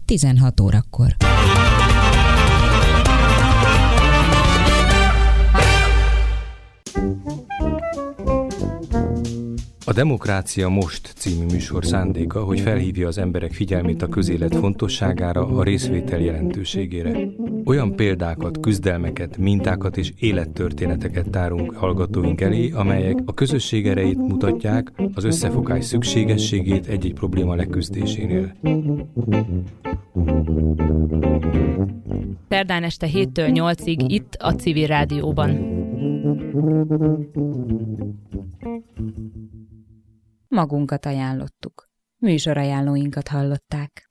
16 órakor. A Demokrácia Most című műsor szándéka, hogy felhívja az emberek figyelmét a közélet fontosságára, a részvétel jelentőségére. Olyan példákat, küzdelmeket, mintákat és élettörténeteket tárunk hallgatóink elé, amelyek a közösség erejét mutatják, az összefogás szükségességét egy-egy probléma leküzdésénél. Szerdán este 7-től 8-ig itt a Civil Rádióban. Magunkat ajánlottuk. Műsorajánlóinkat hallották.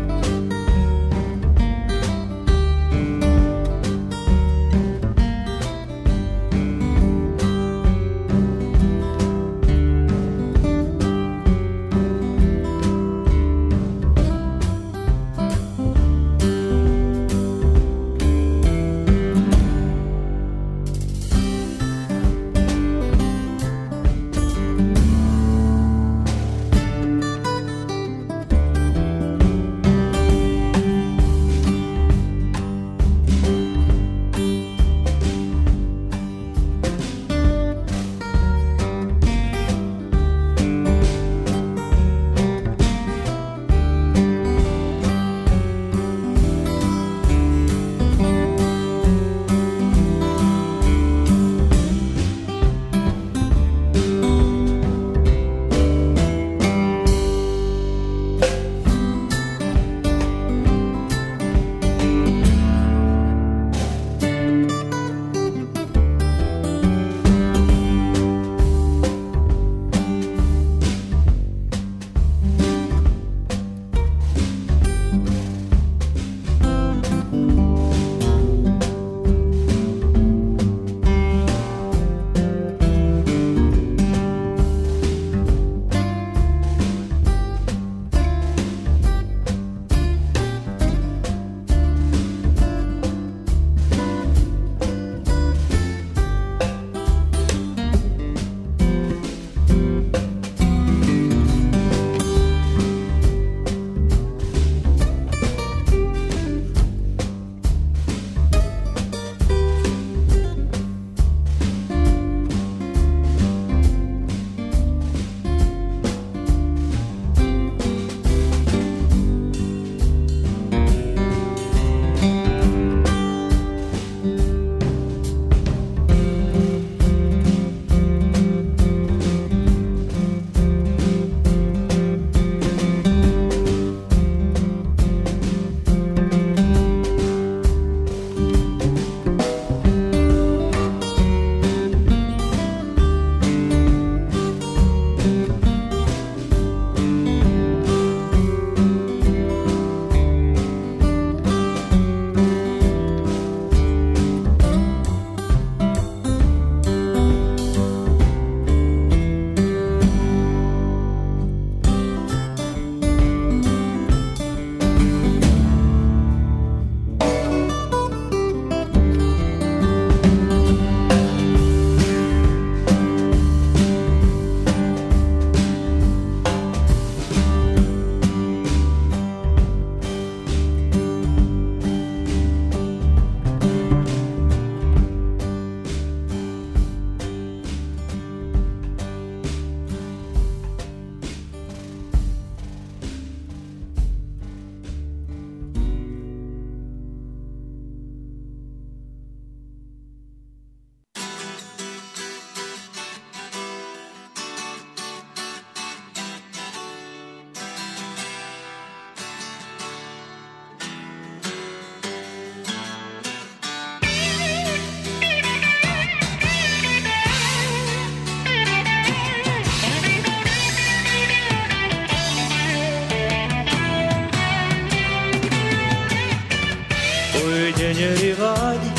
Gyönyörű vagy,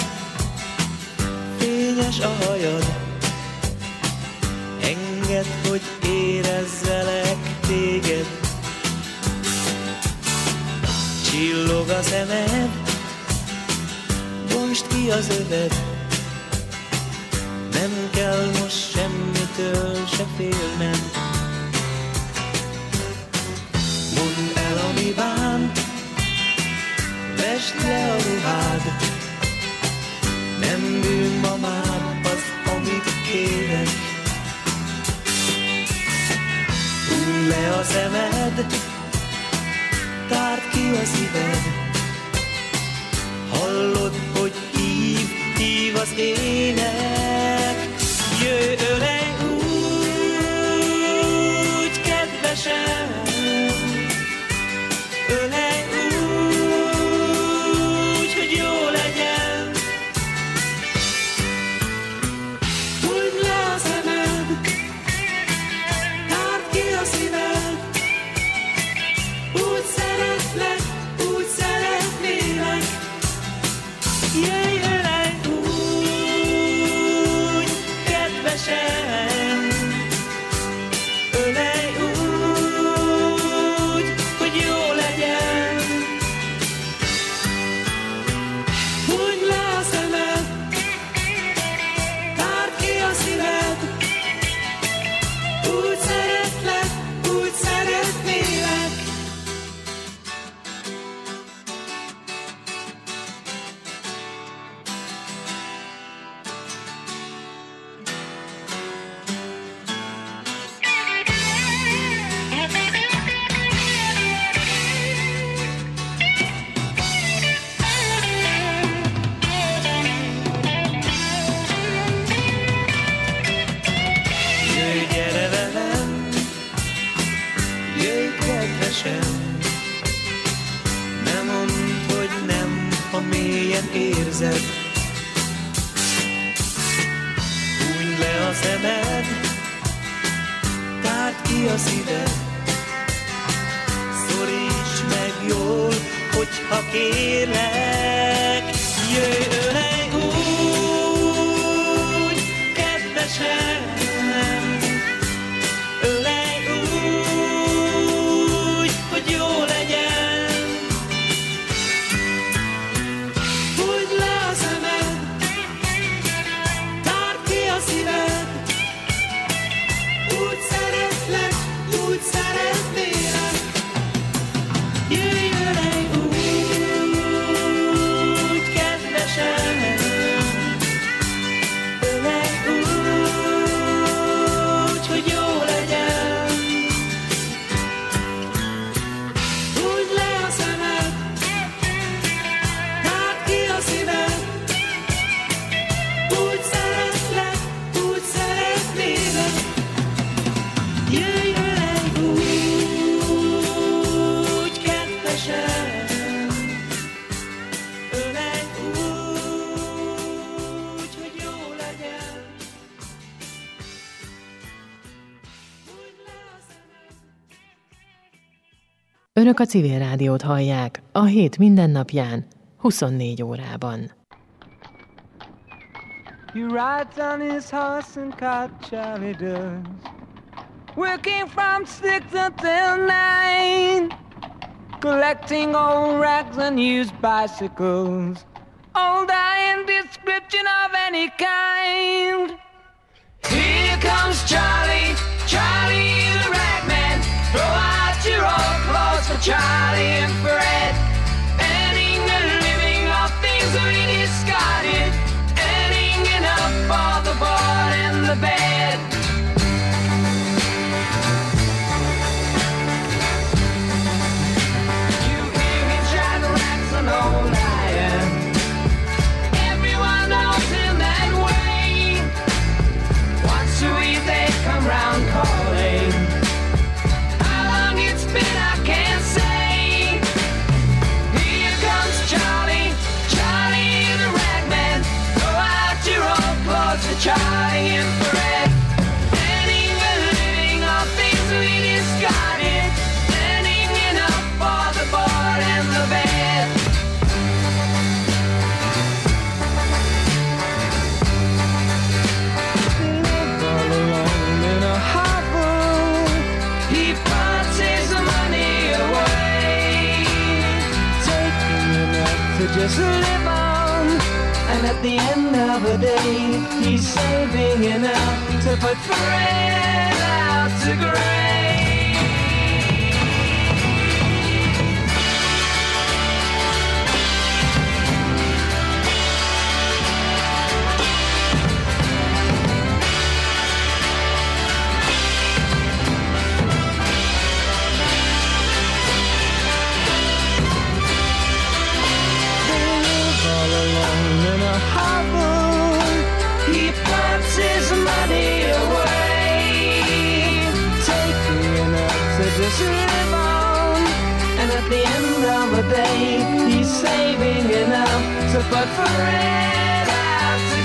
fényes a hajad, engedd, hogy érezzelek téged. Csillog a szemed, bontsd ki az öved, nem kell most semmitől se félnem. Mondd el, ami bánt, fest le a ruhád. Nem bűn ma már az, amit kérek. Húny le a szemed, tárd ki a szíved. Hallod, hogy hív az ének. Jöjj, ölej úgy, kedvesem, ölej úgy, hogy jó legyen. Húgyd le a szemed, tárd ki a szíved. Úgy szeretlek, úgy szeretnélek. Jöjj, ölej úgy, kedvesem, ölej úgy, hogy jó legyen. Húgyd le a szemed, tárd ki a szíved. Úgy szeretlek, úgy szeretnélek. Jöjj, gyere velem, jöjj, kedvesem. Ne mondd, hogy nem, ha mélyen érzed. Húny le a szemed, tárd ki a szíved. Szoríts meg jól, hogyha kérlek. Jöjj, ölej úgy, kedvesem, ölej úgy, hogy jó legyen. Húgyd le a szemed, tárd ki a szíved. Úgy szeretlek, úgy szeretnélek. Jöjj, ölej úgy, kedvesem, ölej úgy, hogy jó legyen. Húgyd le a szemed, tárd ki a szíved. Úgy szeretlek, úgy szeretnélek. Jöjj, ölej úgy, kedvesem, ölej úgy, hogy jó legyen. Húgyd le a szemed. Önök a Civil Rádiót hallják a hét mindennapján, 24 órában. He rides on his horse and cart, Charlie does, working from 6 until 9, collecting old rags and used bicycles, all dying description of any kind. Here comes Charlie, Charlie the ragman, throw out your old clothes for Charlie and Fred, earning a living off things we discarded, earning enough for the board and the bed. You hear him shine racks on old iron. Everyone knows him that way. Once a week they come round calling. How long it's been I can't say. Here comes Charlie, Charlie the ragman. Throw out your old clothes for Charlie and Fred. Earning a living off things we discarded, earning enough for the board and the bed. Live all alone in a hovel. He puts his money away, taking enough to just live on. And at the end of the day, he's saving enough to put Fred out to grave. the day. He's saving enough to put Fred out to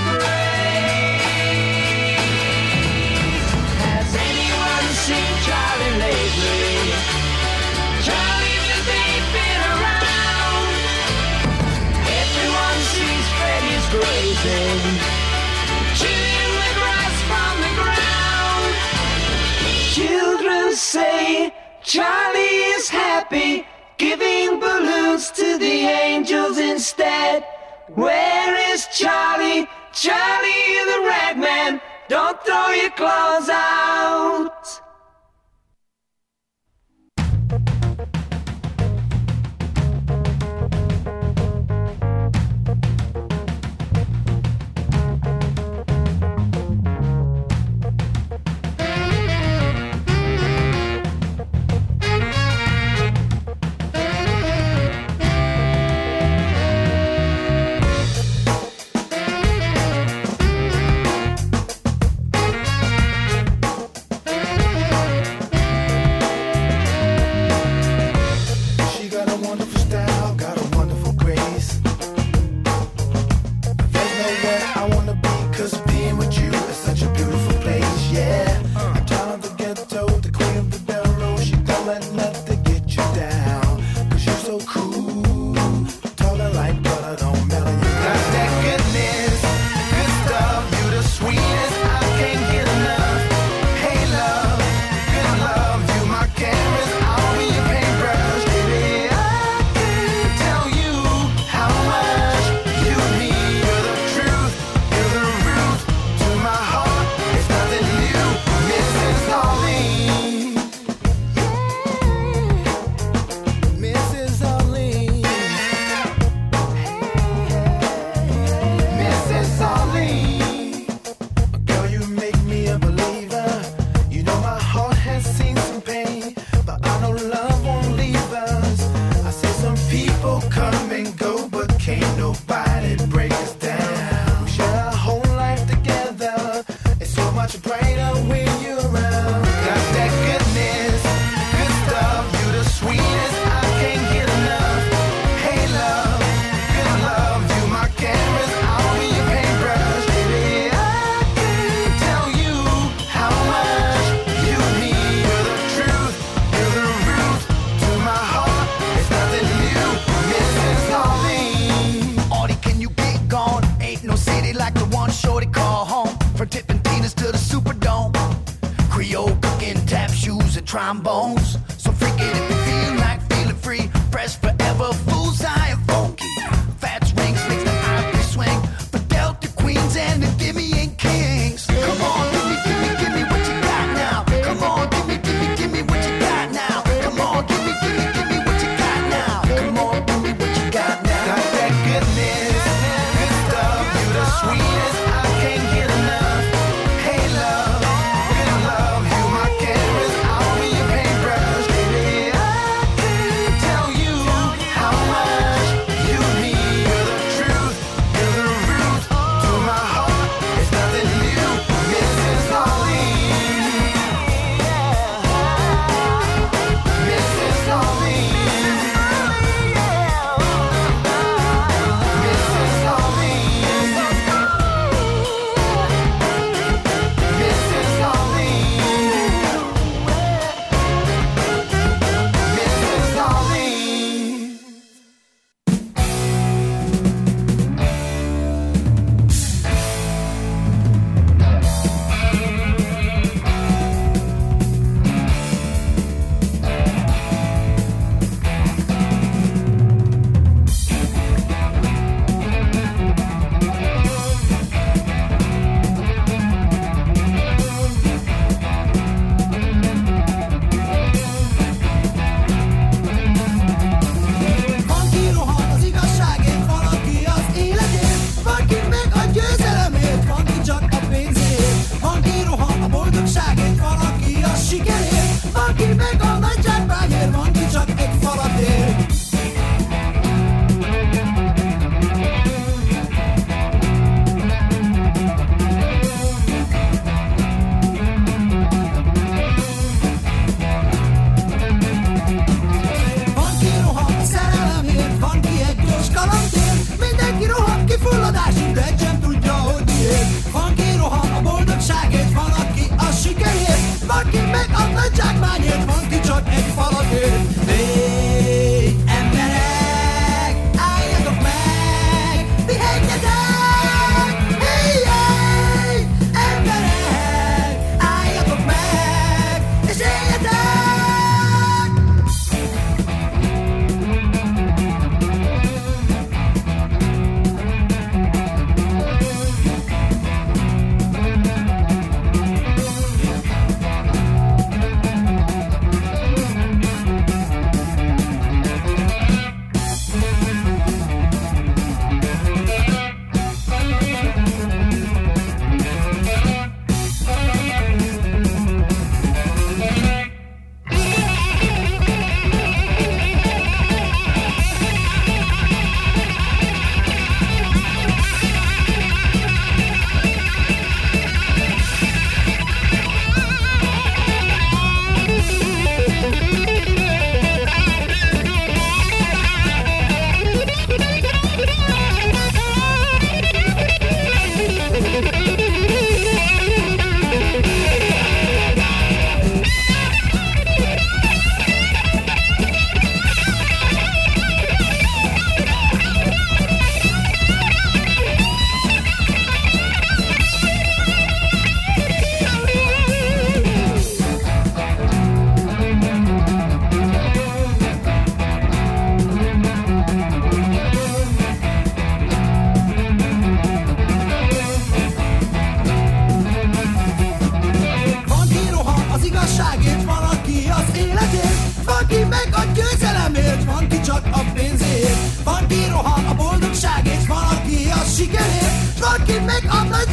grace. Has anyone seen Charlie lately? Charlie just ain't been around. Everyone sees Freddy's grazing, chewing the grass from the ground. Children say Charlie is happy, giving balloons to the angels instead. Where is Charlie? Charlie the ragman, don't throw your claws out. Trombones, so freak it if you feel like feeling free. Fresh forever, fools high and funky. Fats rings makes the ivory swing. For Delta Queens and the Dimian Kings. Come on, give me what you got now. Come on, give me what you got now. Come on, give me what you got now. Come on, give me what you got now. Got that goodness, good stuff. You the sweetest, I can't get enough. Hey love, good love, you my canvas. I'll be your paintbrush.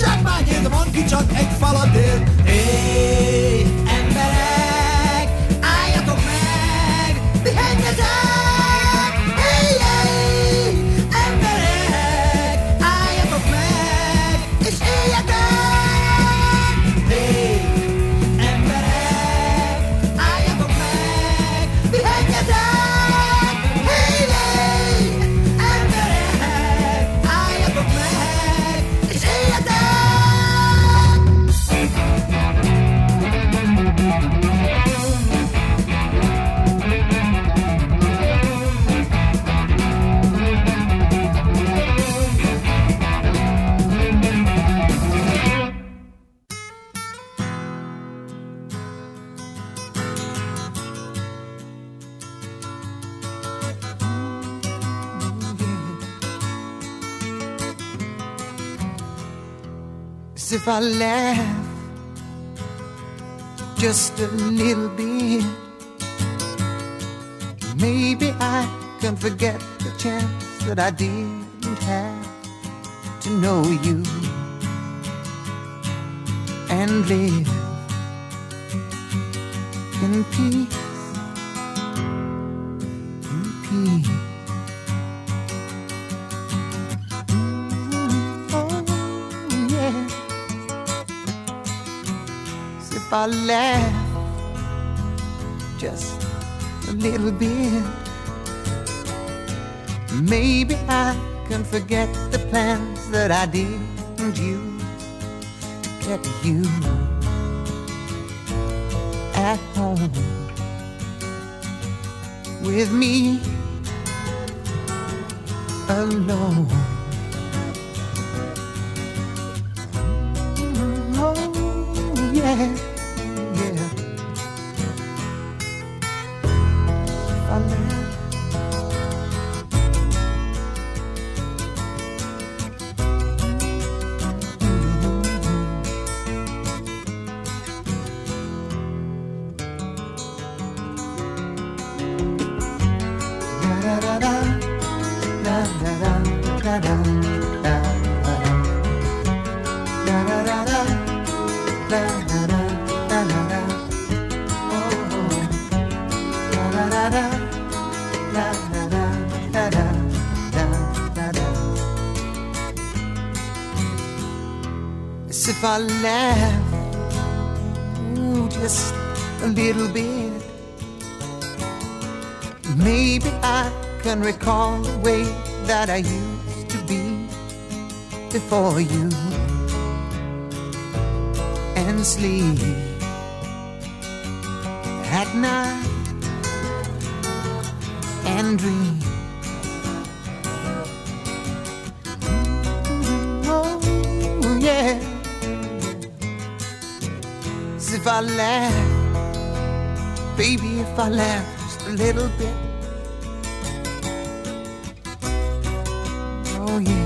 Zsákmányéd van, ki csak egy falat él. Hey, emberek, álljatok meg, pihenjetek! Hey, hey, emberek, álljatok meg, és éljetek! Hey, emberek, álljatok meg, pihenjetek! Hey, hey, emberek, álljatok meg, és éljetek! As if I laugh just a little bit, maybe I can forget the chance that I didn't have to know you and live in peace, in peace. If I laugh just a little bit, maybe I can forget the plans that I didn't use to get you at home with me alone. Oh, yeah. As if I laugh, ooh, just a little bit, maybe I can recall the way that I used to be before you, and sleep at night and dream. Oh, yeah. As if I laugh, baby, if I laugh just a little bit. Oh, yeah.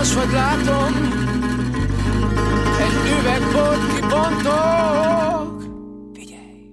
Szomjas vagy látom, egy üvegbort kibontok. Figyelj!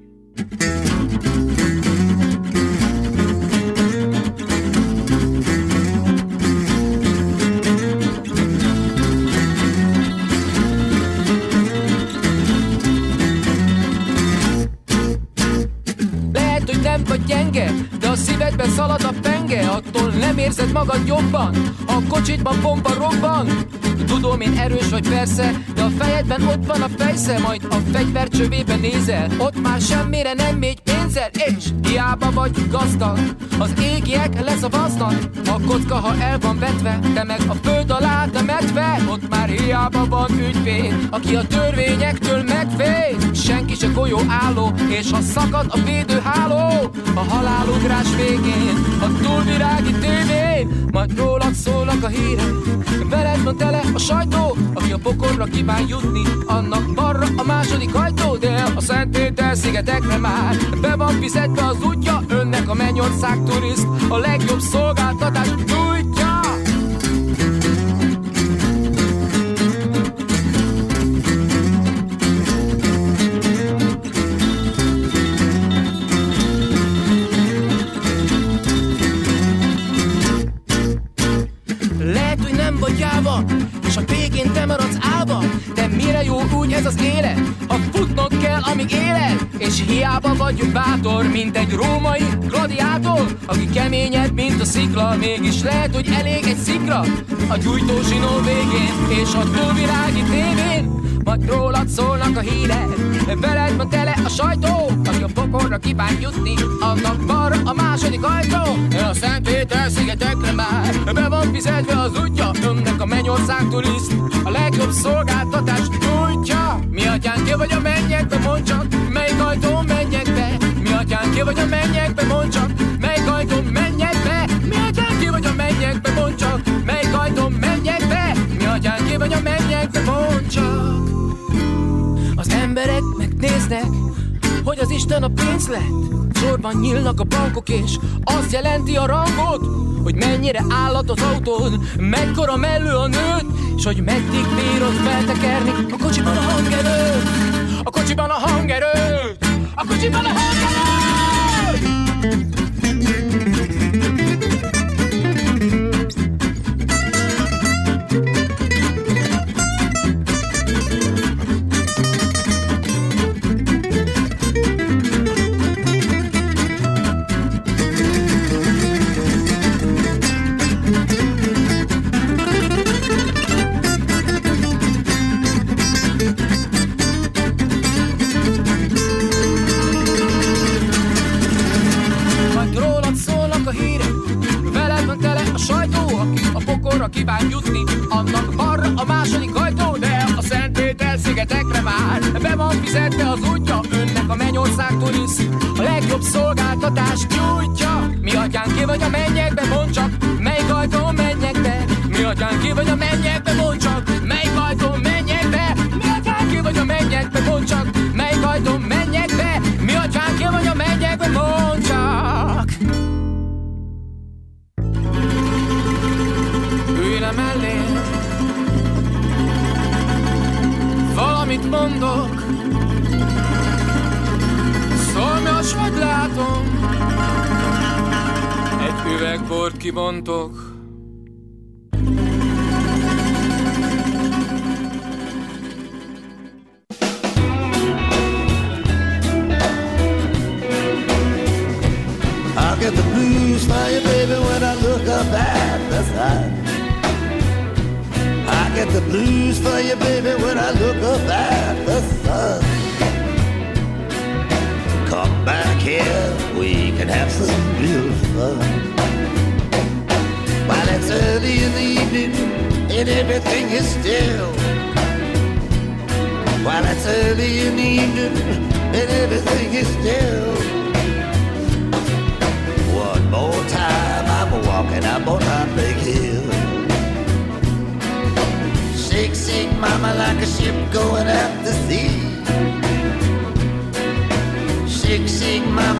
Lehet, hogy nem vagy gyenge, de a szívedben szalad a penge. Attól nem érzed magad jobban, ha a kocsitban bomba robban. Tudom, én erős vagy persze, de a fejedben ott van a fejsze. Majd a fegyver csövében nézel, ott már semmire nem megy pénzed. És hiába vagy gazdag, az égiek leszavaznak. A kocka, ha el van vetve, te meg a föld alá temetve. Ott már hiába van ügyvéd, aki a törvényektől megvéd. Senki se golyó álló, és ha szakad a védőháló, a halálugrás végén, a túlvirági tévén, majd rólad szólnak a hírek, veled van tele a sajtó. Aki a pokorra kíván jutni, annak balra a második ajtó. De a Szentpéter-szigetekre már be van fizetve az útja. Önnek a Mennyország turiszt a legjobb szolgáltatást nyújtja. Lehet, hogy nem vagy jáva, és a végén te maradsz állva. De mire jó úgy ez az élet, ha futnod kell, amíg éled. És hiába vagy bátor, mint egy római gladiátor, aki keményebb, mint a szikla. Mégis lehet, hogy elég egy szikra a gyújtózsinó végén, és a túlvilági tévén. Majd rólad szólnak a hírek, veled van tele a sajtó. Aki a pokorra kíván jutni, annak balra a második ajtó. A Szentpéter-szigetekre már be van fizetve az útja. Önnek a Mennyország turiszt a legjobb szolgáltatást nyújtja. Mi atyán ki vagy a mennyekbe, mondd csak, melyik ajtón menjek be. Mi atyán ki vagy a mennyekbe, mondd csak, melyik ajtón menjek be. Mi atyán ki vagy a mennyekbe, mondd csak, melyik ajtón menjek be. Mi atyán ki vagy a mennyekbe, mondd csak. Az emberek megnéznek, hogy az Isten a pénz lett. Sorban nyílnak a bankok, és azt jelenti a rangot, hogy mennyire állat az autón, mekkora mellő a nőt, és hogy meddig bírod feltekerni a kocsiban a hangerőt. A kocsiban a hangerőt. A kocsiban a hangerőt. Kíván jutni, annak balra a második ajtó. De a Szentpéter-szigetekre már be van fizetve az útja. Önnek a Mennyország turiszt a legjobb szolgáltatást nyújtja. Mi atyán ki vagy a mennyekbe, mondd csak, melyik ajtón menjek be. Mi atyán ki vagy a mennyekbe, mondd csak, melyik ajtón menjek be. Mi atyán ki vagy a mennyekbe, mondd csak, melyik ajtón menjek be. Mi atyán ki vagy a mennyekbe, mondd csak. Mellé valamit mondok, szomjas vagy látom, egy üvegbort kibontok. I'll get the blues for you, baby, when I look up at the sun. I get the blues for you, baby, when I look up at the sun. Come back here, we can have some real fun. While it's early in the evening and everything is still. While it's early in the evening and everything is still. One more time I'm walking up on my big hill. Shake, shake, mama, like a ship going out to sea.